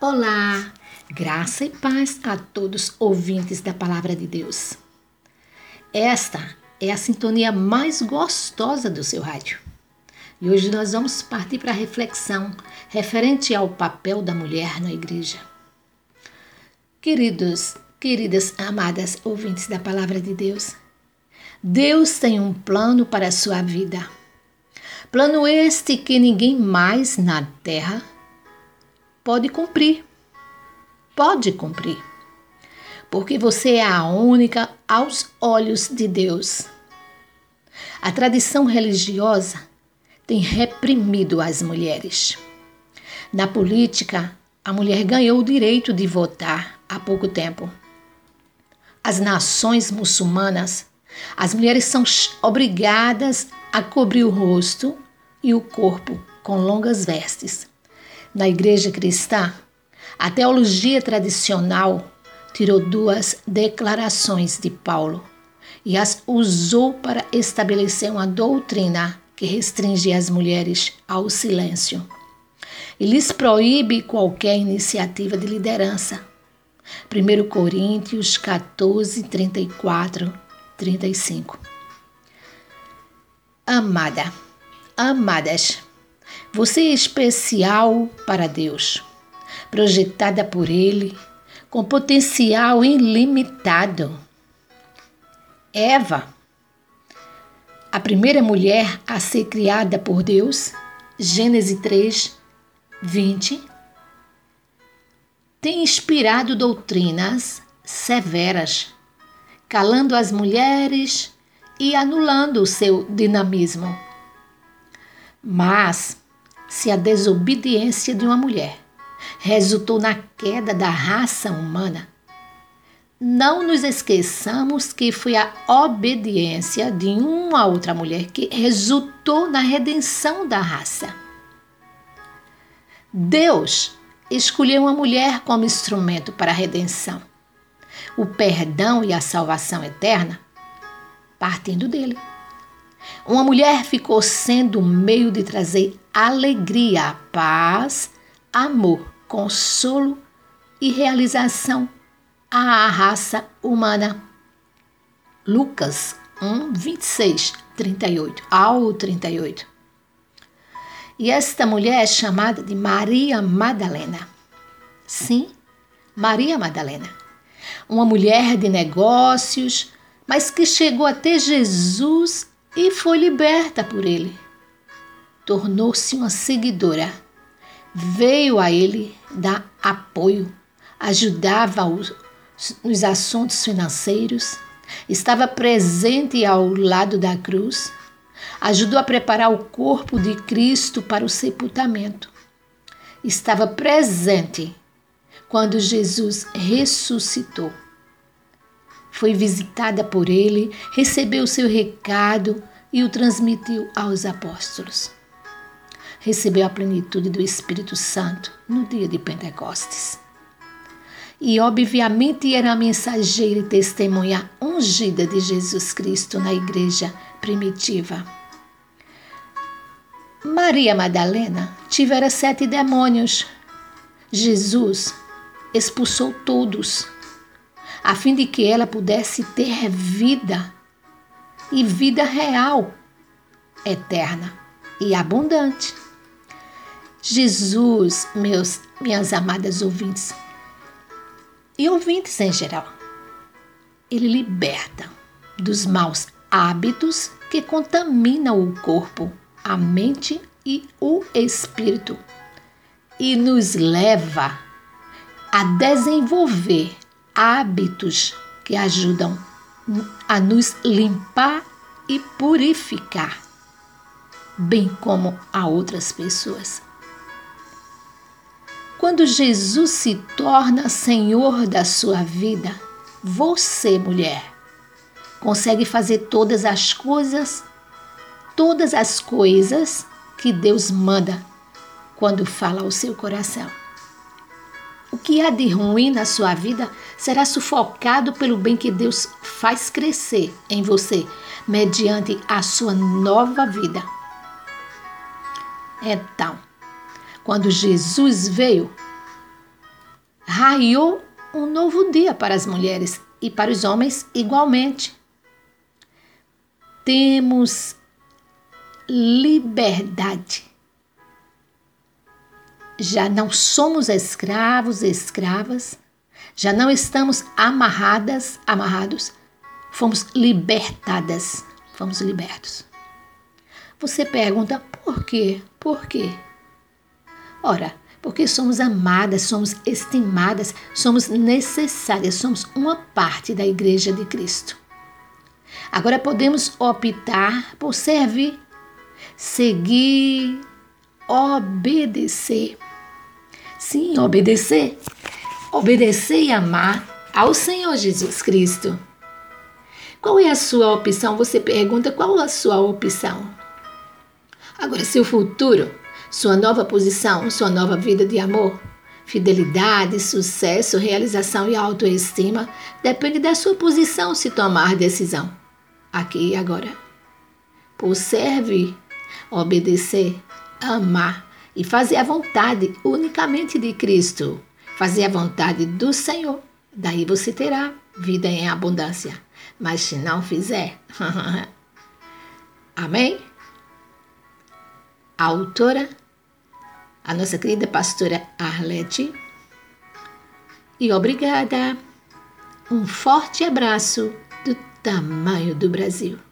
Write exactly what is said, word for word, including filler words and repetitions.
Olá, graça e paz a todos ouvintes da Palavra de Deus. Esta é a sintonia mais gostosa do seu rádio. E hoje nós vamos partir para a reflexão referente ao papel da mulher na igreja. Queridos, queridas, amadas ouvintes da Palavra de Deus, Deus tem um plano para a sua vida. Plano este que ninguém mais na terra pode cumprir. Pode cumprir. Porque você é a única aos olhos de Deus. A tradição religiosa tem reprimido as mulheres. Na política, a mulher ganhou o direito de votar há pouco tempo. As nações muçulmanas, as mulheres são obrigadas a cobrir o rosto e o corpo com longas vestes. Na igreja cristã, a teologia tradicional tirou duas declarações de Paulo e as usou para estabelecer uma doutrina que restringe as mulheres ao silêncio e lhes proíbe qualquer iniciativa de liderança. primeiro Coríntios quatorze, trinta e quatro, trinta e cinco. Amada, amadas, você é especial para Deus, projetada por Ele, com potencial ilimitado. Eva, a primeira mulher a ser criada por Deus, Gênesis três, vinte, tem inspirado doutrinas severas, calando as mulheres e anulando o seu dinamismo. Mas, se a desobediência de uma mulher resultou na queda da raça humana, não nos esqueçamos que foi a obediência de uma outra mulher que resultou na redenção da raça. Deus escolheu uma mulher como instrumento para a redenção, o perdão e a salvação eterna, partindo dele. Uma mulher ficou sendo o meio de trazer alegria, paz, amor, consolo e realização à raça humana. Lucas um, vinte e seis, trinta e oito ao trinta e oito. E esta mulher é chamada de Maria Madalena. Sim, Maria Madalena. Uma mulher de negócios, mas que chegou até Jesus e foi liberta por ele. Tornou-se uma seguidora. Veio a ele dar apoio, ajudava-os nos assuntos financeiros, estava presente ao lado da cruz, ajudou a preparar o corpo de Cristo para o sepultamento. Estava presente quando Jesus ressuscitou. Foi visitada por ele, recebeu o seu recado e o transmitiu aos apóstolos. Recebeu a plenitude do Espírito Santo no dia de Pentecostes. E obviamente era a mensageira e testemunha ungida de Jesus Cristo na igreja primitiva. Maria Madalena tivera sete demônios. Jesus expulsou todos, a fim de que ela pudesse ter vida, e vida real, eterna e abundante. Jesus, meus, minhas amadas ouvintes, e ouvintes em geral, ele liberta dos maus hábitos que contaminam o corpo, a mente e o espírito, e nos leva a desenvolver hábitos que ajudam a nos limpar e purificar, bem como a outras pessoas. Quando Jesus se torna Senhor da sua vida, você, mulher, consegue fazer todas as coisas, todas as coisas que Deus manda quando fala ao seu coração. O que há de ruim na sua vida será sufocado pelo bem que Deus faz crescer em você, mediante a sua nova vida. Então, Quando Jesus veio, raiou um novo dia para as mulheres e para os homens igualmente. Temos liberdade. Já não somos escravos, escravas, já não estamos amarradas, amarrados, fomos libertadas, fomos libertos. Você pergunta, por quê? Por quê? Ora, porque somos amadas, somos estimadas, somos necessárias, somos uma parte da Igreja de Cristo. Agora podemos optar por servir, seguir, obedecer. Sim, obedecer. Obedecer e amar ao Senhor Jesus Cristo. Qual é a sua opção? Você pergunta qual é a sua opção. Agora, seu futuro, sua nova posição, sua nova vida de amor, fidelidade, sucesso, realização e autoestima, depende da sua posição se tomar decisão. Aqui e agora. Por servir, obedecer, amar e fazer a vontade unicamente de Cristo. Fazer a vontade do Senhor. Daí você terá vida em abundância. Mas se não fizer, amém? A autora, a nossa querida pastora Arlete. E obrigada. Um forte abraço do tamanho do Brasil.